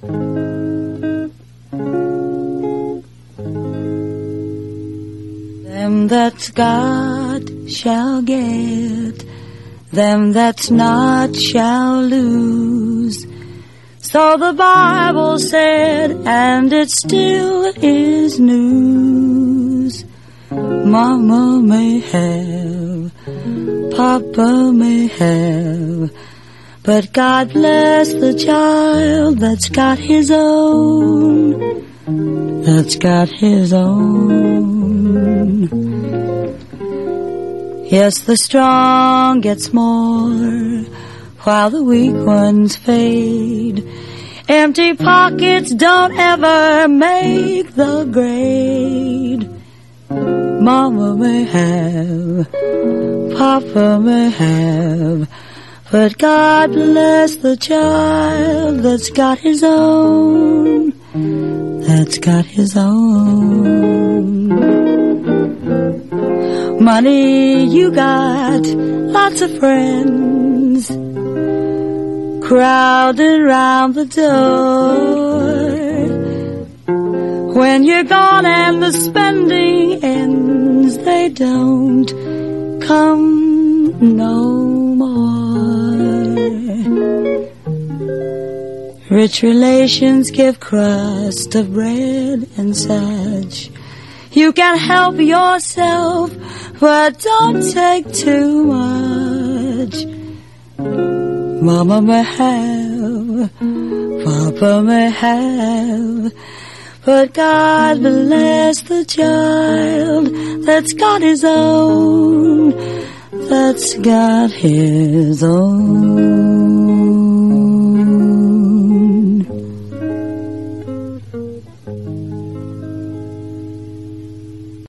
Them that's got shall get, them that's not shall lose. So the Bible said, and it still is news. Mama may have, Papa may have, but God bless the child that's got his own, that's got his own. Yes, the strong gets more, while the weak ones fade. Empty pockets don't ever make the grade. Mama may have, Papa may have, but God bless the child that's got his own, that's got his own. Money you got, lots of friends crowded round the door. When you're gone and the spending ends, they don't come no more. Rich relations give crust of bread and such. You can help yourself, but don't take too much. Mama may have, Papa may have, but God bless the child that's got his own, that's got his own.